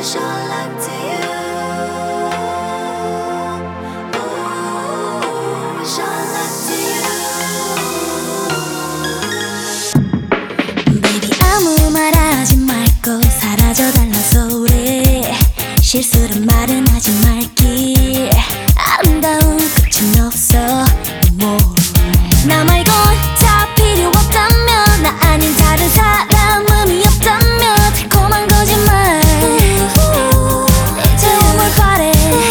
실수란 말은 하지 말기. 아름다운 끝은 없어 more. 나 말곤 다 필요 없다면, 나 아닌 다른 사람 의미 없다면 달콤한 거짓말 이제 뭘 바래.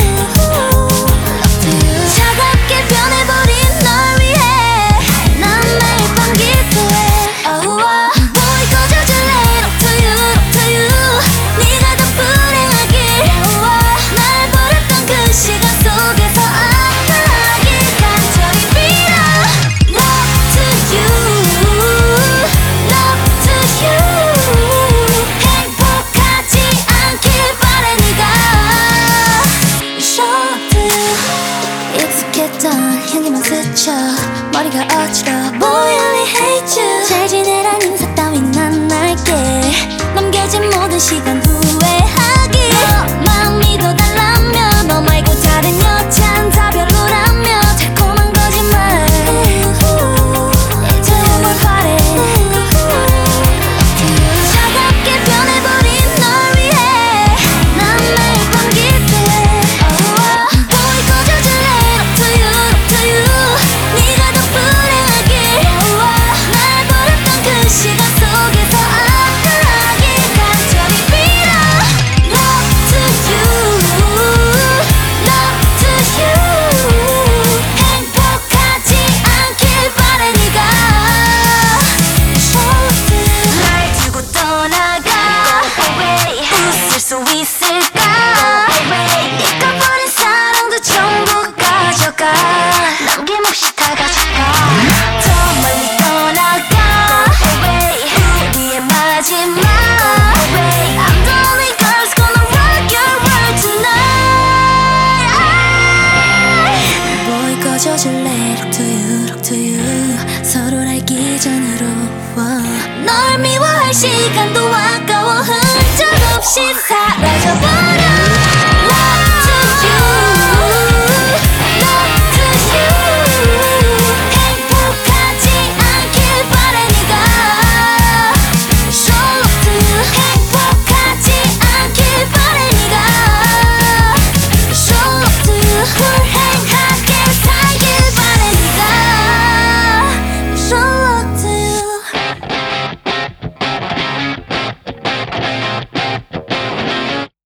차갑게 변해버린 널 위해 난 매일 밤 기도해. 보이 꺼져줄래. Up to you, up to you. 네가 더 불행하길. 날 버렸던 그 시간 속에서 아파하길 간절히 빌어. Love to you, love to you. 행복하지 않길 바래 네가. Love to you. 익숙했던 향기만 스쳐 머리가 어지러워. Boy I only hate you. 잘 지내란 인사 따윈 안 할게. 남겨진 모든 시간 후회하기. 너만 믿어달라면, 너 말고 다른 여잔 다 별로라며 달콤한 거짓말 이제 뭘 바래. 차갑게 변해버린 널 위해 난 매일 밤 기도해. 보이 꺼져줄래. Up to you, up to you. 네가 더 불행하길. 날 버렸던 그 시간 속에서 아파하길 간절히 빌어. Love to you, love to you. 행복하지 않길 바래 네가. 날 두고 떠나가. 웃을 수 있을까. 네가 버린 사랑도 전부 가져가. 남김없이 다 가져가. 더 멀리 떠나가. 우리의 마지막. I'm the only girl who's gonna rock your world tonight. Boy 꺼져줄래. Look to you, look to you. 서로를 알기 전으로 널 미워할 시간도 아까워. 흔적 없이 사라져버려.